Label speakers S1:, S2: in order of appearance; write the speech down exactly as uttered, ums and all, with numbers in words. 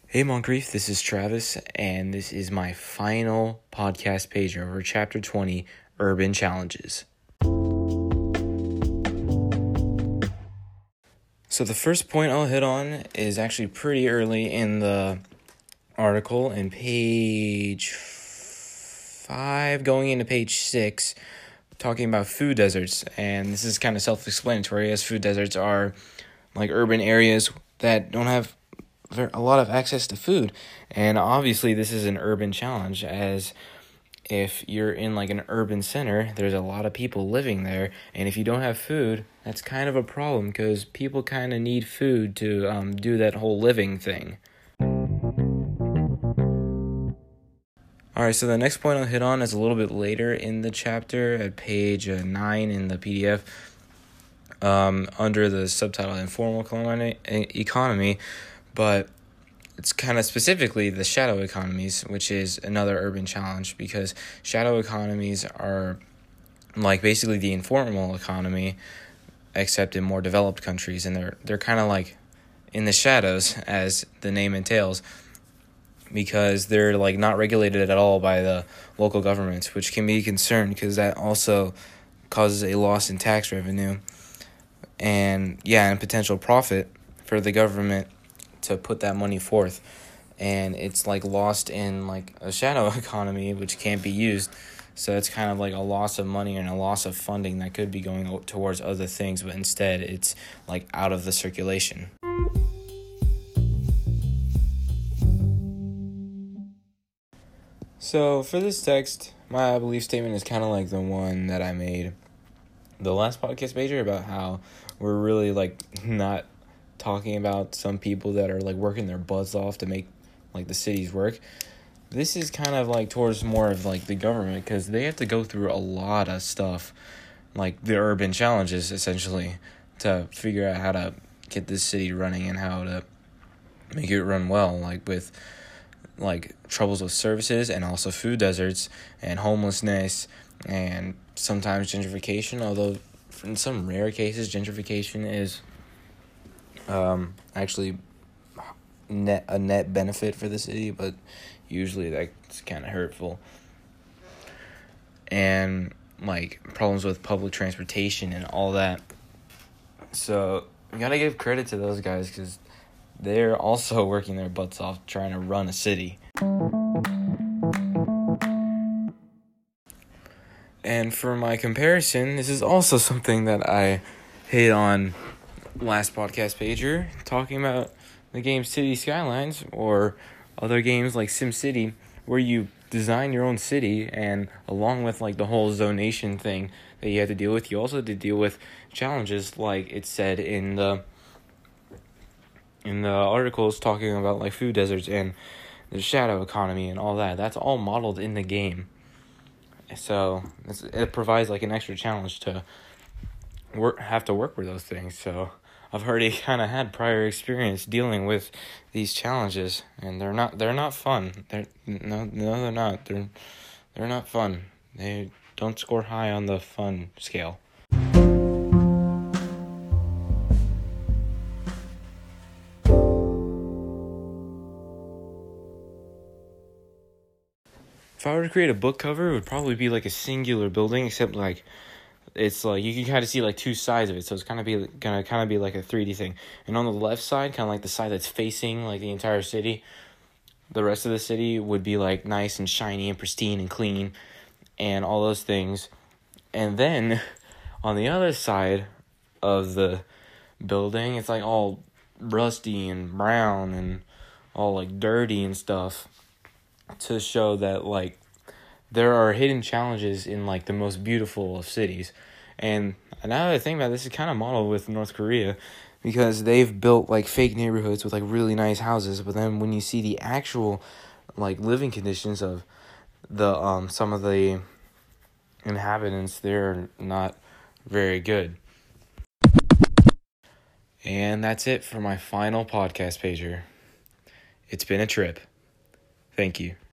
S1: Hey Moncrief, this is Travis, and this is my final podcast page over Chapter twenty, Urban Challenges. So the first point I'll hit on is actually pretty early in the article, in page five, going into page six, talking about food deserts, and this is kind of self-explanatory, as food deserts are like urban areas that don't have a lot of access to food. And obviously this is an urban challenge, as if you're in like an urban center, there's a lot of people living there, and if you don't have food, that's kind of a problem, because people kind of need food to um, do that whole living thing. Alright, so the next point I'll hit on is a little bit later in the chapter, at page uh, nine in the P D F, um, under the subtitle Informal Economy, but it's kind of specifically the shadow economies, which is another urban challenge, because shadow economies are like basically the informal economy, except in more developed countries, and they're they're kind of like in the shadows, as the name entails, because they're like not regulated at all by the local governments, which can be a concern, because that also causes a loss in tax revenue and yeah, and potential profit for the government to put that money forth, and it's like lost in like a shadow economy, which can't be used. So it's kind of like a loss of money and a loss of funding that could be going towards other things, but instead it's like out of the circulation. So for this text, my belief statement is kind of like the one that I made the last podcast major, about how we're really like not talking about some people that are like working their butts off to make like the cities work. This is kind of like towards more of like the government, because they have to go through a lot of stuff, like the urban challenges essentially, to figure out how to get this city running and how to make it run well, like with like troubles with services, and also food deserts and homelessness, and sometimes gentrification, although in some rare cases gentrification is Um, actually net a net benefit for the city, but usually that's kind of hurtful. And like problems with public transportation and all that. So you gotta give credit to those guys, because they're also working their butts off trying to run a city. And for my comparison, this is also something that I hate on last podcast pager, talking about the game City Skylines, or other games like SimCity, where you design your own city, and along with like the whole zonation thing that you have to deal with, you also have to deal with challenges, like it said in the in the articles talking about like food deserts and the shadow economy and all that. That's all modeled in the game, so it's, it provides like an extra challenge to work have to work with those things. So I've already kind of had prior experience dealing with these challenges, and they're not they're not fun. They're no no they're not. They're they're not fun. They don't score high on the fun scale. If I were to create a book cover, it would probably be like a singular building, except like it's like you can kind of see like two sides of it, so it's kind of be gonna kind of be like a three D thing. And on the left side, kind of like the side that's facing like the entire city, the rest of the city would be like nice and shiny and pristine and clean and all those things. And then on the other side of the building, it's like all rusty and brown and all like dirty and stuff, to show that like there are hidden challenges in like the most beautiful of cities. And now that I think about this, is kind of modeled with North Korea, because they've built like fake neighborhoods with like really nice houses, but then when you see the actual like living conditions of the um some of the inhabitants, they're not very good. And that's it for my final podcast pager. It's been a trip. Thank you.